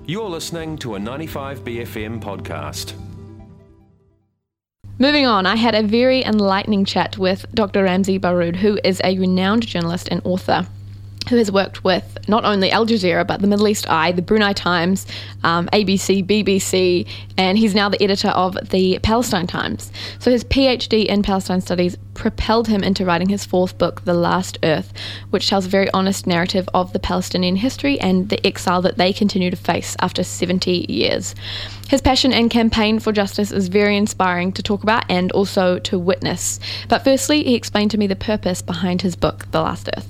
You're listening to a 95BFM podcast. Moving on, I had a very enlightening chat with Dr. Ramzy Baroud, who is a renowned journalist and author who has worked with not only Al Jazeera, but the Middle East Eye, the Brunei Times, ABC, BBC, and he's now the editor of the Palestine Times. So his PhD in Palestine studies propelled him into writing his fourth book, The Last Earth, which tells a very honest narrative of the Palestinian history and the exile that they continue to face after 70 years. His passion and campaign for justice is very inspiring to talk about and also to witness. But firstly, he explained to me the purpose behind his book, The Last Earth.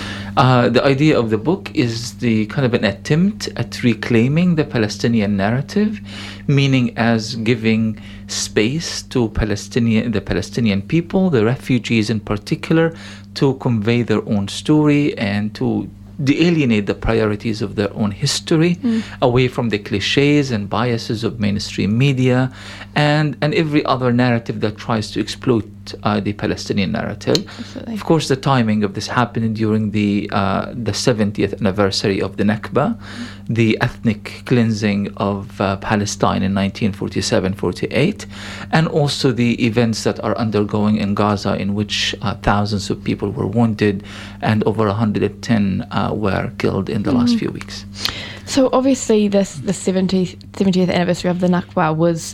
The idea of the book is the kind of an attempt at reclaiming the Palestinian narrative, meaning as giving space to the Palestinian people, the refugees in particular, to convey their own story and to de-alienate the priorities of their own history away from the cliches and biases of mainstream media and every other narrative that tries to exploit the Palestinian narrative. Absolutely. Of course, the timing of this happened during the 70th anniversary of the Nakba, the ethnic cleansing of Palestine in 1947-48, and also the events that are undergoing in Gaza, in which thousands of people were wounded and over 110 were killed in the last few weeks. So obviously the 70th anniversary of the Nakba was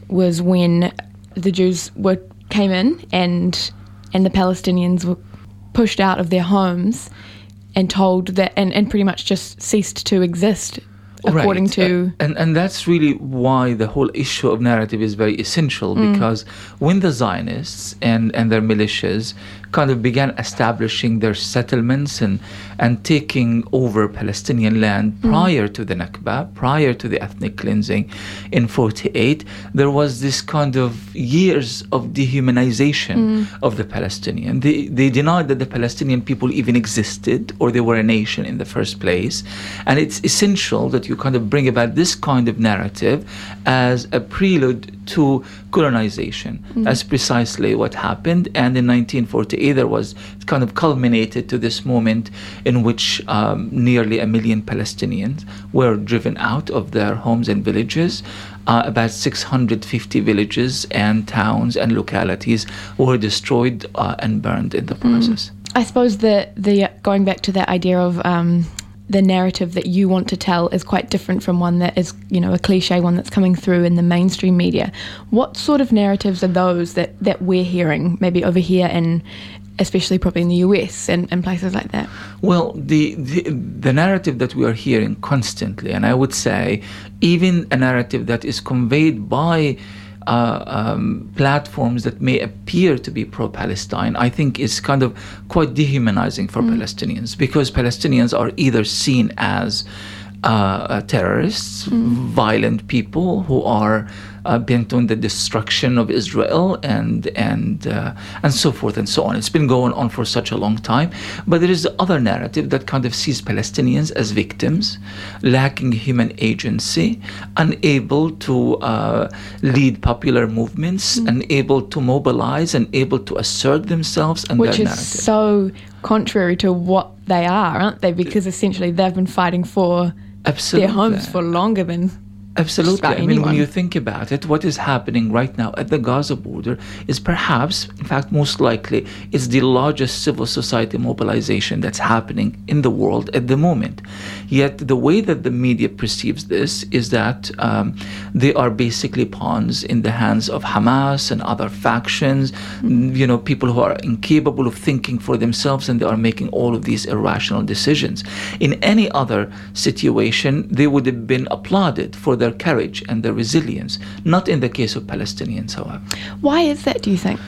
when the Jews came in and the Palestinians were pushed out of their homes and told that and pretty much just ceased to exist according to... And that's really why the whole issue of narrative is very essential, because when the Zionists and their militias kind of began establishing their settlements and taking over Palestinian land prior to the Nakba, prior to the ethnic cleansing in 48, there was this kind of years of dehumanization of the Palestinian. They denied that the Palestinian people even existed or they were a nation in the first place. And it's essential that you kind of bring about this kind of narrative as a prelude to colonization. That's precisely what happened. And in 1948, there was kind of culminated to this moment in which nearly 1 million Palestinians were driven out of their homes and villages. About 650 villages and towns and localities were destroyed and burned in the process. I suppose the going back to that idea of the narrative that you want to tell is quite different from one that is, a cliche one that's coming through in the mainstream media. What sort of narratives are those that we're hearing, maybe over here and especially probably in the US and places like that? Well, the narrative that we are hearing constantly, and I would say even a narrative that is conveyed by platforms that may appear to be pro-Palestine, I think is kind of quite dehumanizing for Palestinians, because Palestinians are either seen as terrorists, violent people who are bent on the destruction of Israel and so forth and so on. It's been going on for such a long time. But there is the other narrative that kind of sees Palestinians as victims, lacking human agency, unable to lead popular movements, unable to mobilize, and able to assert themselves and which their is narrative. So contrary to what they are, aren't they? Because essentially they've been fighting for their homes for longer than Absolutely. I mean, anyone. when you think about it, what is happening right now at the Gaza border is perhaps, in fact, most likely, it's the largest civil society mobilization that's happening in the world at the moment. Yet the way that the media perceives this is that they are basically pawns in the hands of Hamas and other factions, people who are incapable of thinking for themselves, and they are making all of these irrational decisions. In any other situation, they would have been applauded for their courage and their resilience, not in the case of Palestinians, however. Why is that, do you think?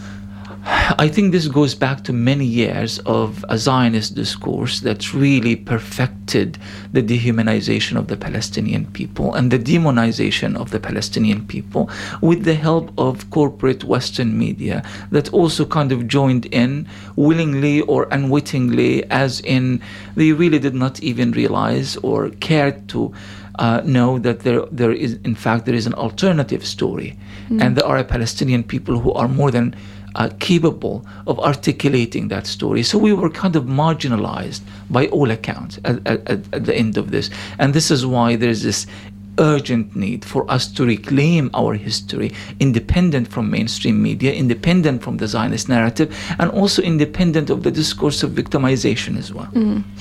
I think this goes back to many years of a Zionist discourse that really perfected the dehumanization of the Palestinian people and the demonization of the Palestinian people with the help of corporate Western media that also kind of joined in willingly or unwittingly, as in they really did not even realize or cared to know that there is, in fact, there is an alternative story. And there are Palestinian people who are more than capable of articulating that story. So we were kind of marginalized by all accounts at the end of this. And this is why there's this urgent need for us to reclaim our history, independent from mainstream media, independent from the Zionist narrative, and also independent of the discourse of victimization as well.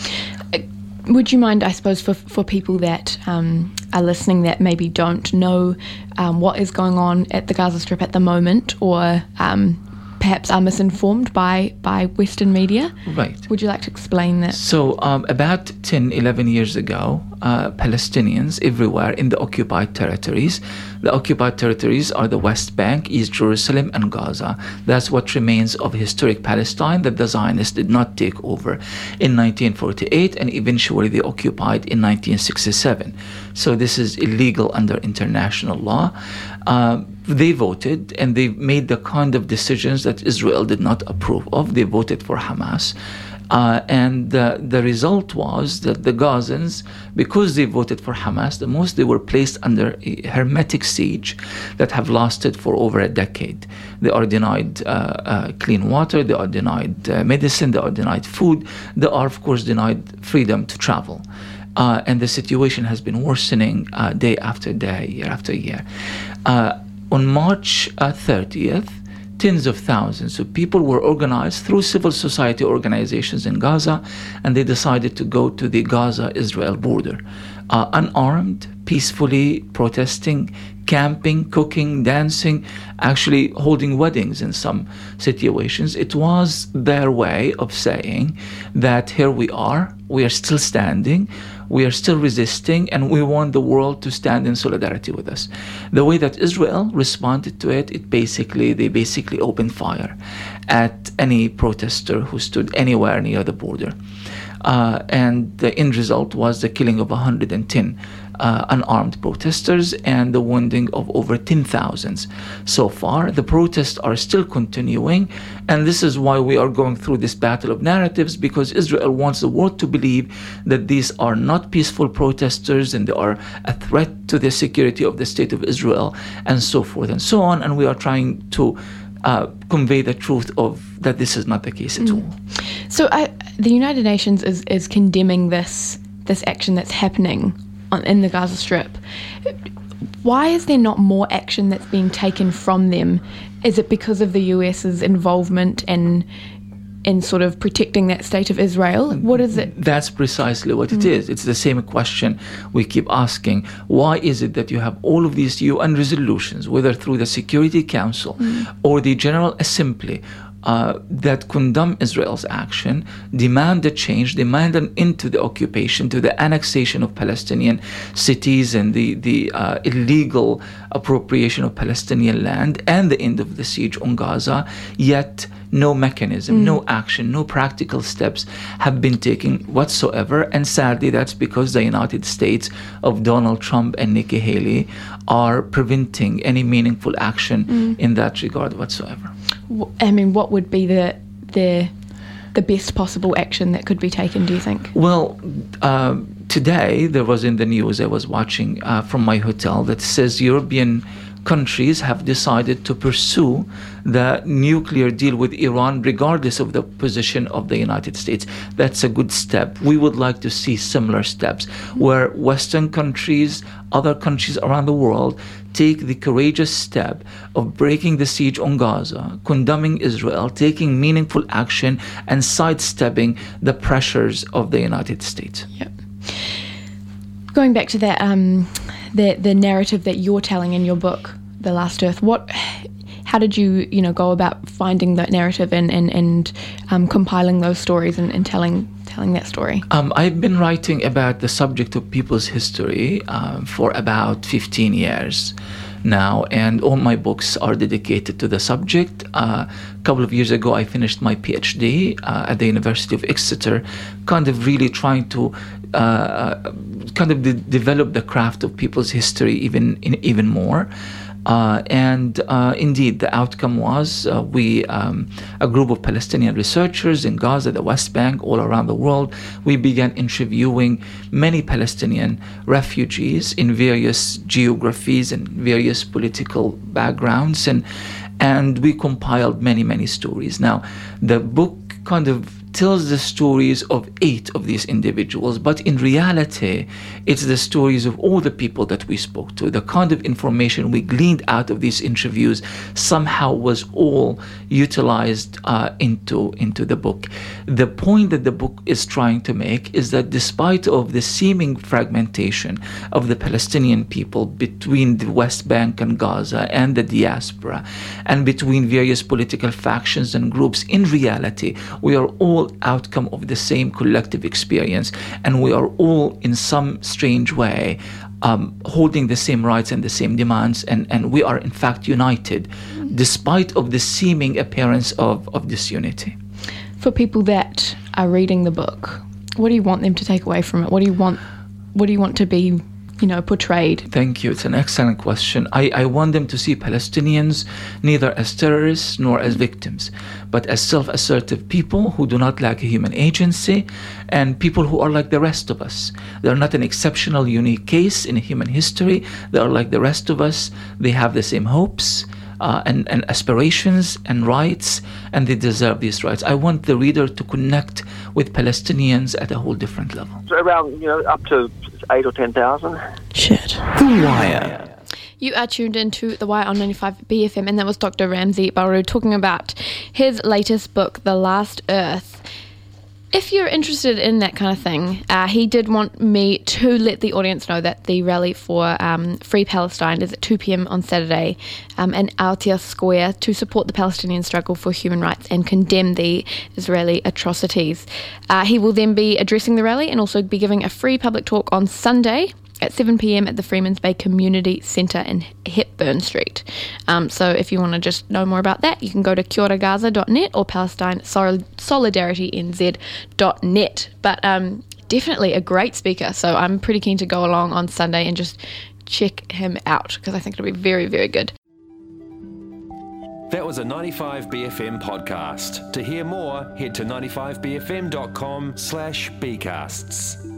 Would you mind, I suppose, for people that are listening that maybe don't know what is going on at the Gaza Strip at the moment, or perhaps are misinformed by Western media? Right. Would you like to explain that? So about 10, 11 years ago, Palestinians everywhere in the occupied territories. The occupied territories are the West Bank, East Jerusalem, and Gaza. That's what remains of historic Palestine that the Zionists did not take over in 1948, and eventually they occupied in 1967. So this is illegal under international law. They voted, and they made the kind of decisions that Israel did not approve of. They voted for Hamas. And the result was that the Gazans, because they voted for Hamas, they were placed under a hermetic siege that have lasted for over a decade. They are denied clean water, they are denied medicine, they are denied food, they are, of course, denied freedom to travel. And the situation has been worsening day after day, year after year. On March 30th, tens of thousands of people were organized through civil society organizations in Gaza, and they decided to go to the Gaza-Israel border, unarmed, peacefully protesting, camping, cooking, dancing, actually holding weddings in some situations. It was their way of saying that here we are still standing, we are still resisting, and we want the world to stand in solidarity with us. The way that Israel responded to it, they basically opened fire at any protester who stood anywhere near the border. And the end result was the killing of 110 unarmed protesters and the wounding of over 10,000 so far. The protests are still continuing, and this is why we are going through this battle of narratives, because Israel wants the world to believe that these are not peaceful protesters and they are a threat to the security of the state of Israel, and so forth and so on. And we are trying to convey the truth of that this is not the case at all. So the United Nations is condemning this action that's happening in the Gaza Strip. Why is there not more action that's being taken from them? Is it because of the US's involvement in sort of protecting that state of Israel? What is it? That's precisely what it is. It's the same question we keep asking. Why is it that you have all of these UN resolutions, whether through the Security Council or the General Assembly, that condemn Israel's action, demand a change, demand an end to the occupation, to the annexation of Palestinian cities and the illegal appropriation of Palestinian land and the end of the siege on Gaza, yet no mechanism, no action, no practical steps have been taken whatsoever. And sadly, that's because the United States of Donald Trump and Nikki Haley are preventing any meaningful action in that regard whatsoever. I mean, what would be the best possible action that could be taken, do you think? Well, today there was in the news, I was watching from my hotel, that says European countries have decided to pursue the nuclear deal with Iran regardless of the position of the United States. That's a good step. We would like to see similar steps where Western countries, other countries around the world, take the courageous step of breaking the siege on Gaza, condemning Israel, taking meaningful action, and sidestepping the pressures of the United States. Yep. Going back to that, the narrative that you're telling in your book, The Last Earth, how did you go about finding that narrative and compiling those stories and telling that story? I've been writing about the subject of people's history for about 15 years now, and all my books are dedicated to the subject. A couple of years ago, I finished my PhD at the University of Exeter, kind of really trying to develop the craft of people's history even more. And indeed, the outcome was a group of Palestinian researchers in Gaza, the West Bank, all around the world. We began interviewing many Palestinian refugees in various geographies and various political backgrounds, and we compiled many stories. Now, the book kind of tells the stories of 8 of these individuals, but in reality, it's the stories of all the people that we spoke to. The kind of information we gleaned out of these interviews somehow was all utilized into the book. The point that the book is trying to make is that despite of the seeming fragmentation of the Palestinian people between the West Bank and Gaza and the diaspora, and between various political factions and groups, in reality, we are all outcome of the same collective experience, and we are all in some strange way holding the same rights and the same demands, and we are in fact united despite of the seeming appearance of disunity. For people that are reading the book, what do you want them to take away from it? What do you want to be portrayed? Thank you. It's an excellent question. I want them to see Palestinians neither as terrorists nor as victims, but as self-assertive people who do not lack a human agency, and people who are like the rest of us. They're not an exceptional, unique case in human history. They are like the rest of us. They have the same hopes and aspirations and rights, and they deserve these rights. I want the reader to connect with Palestinians at a whole different level. So around, up to 8 or 10,000. Shit. The Wire. You are tuned into The Wire on 95 BFM, and that was Dr. Ramzy Baroud talking about his latest book, The Last Earth. If you're interested in that kind of thing, he did want me to let the audience know that the rally for Free Palestine is at 2 p.m. on Saturday in Al-Tia Square to support the Palestinian struggle for human rights and condemn the Israeli atrocities. He will then be addressing the rally and also be giving a free public talk on Sunday at 7 p.m. at the Freemans Bay Community Centre in Hepburn Street. So if you want to just know more about that, you can go to kioragaza.net or PalestineSolidarityNZ.net. But definitely a great speaker, so I'm pretty keen to go along on Sunday and just check him out, because I think it'll be very, very good. That was a 95BFM podcast. To hear more, head to 95bfm.com/bcasts.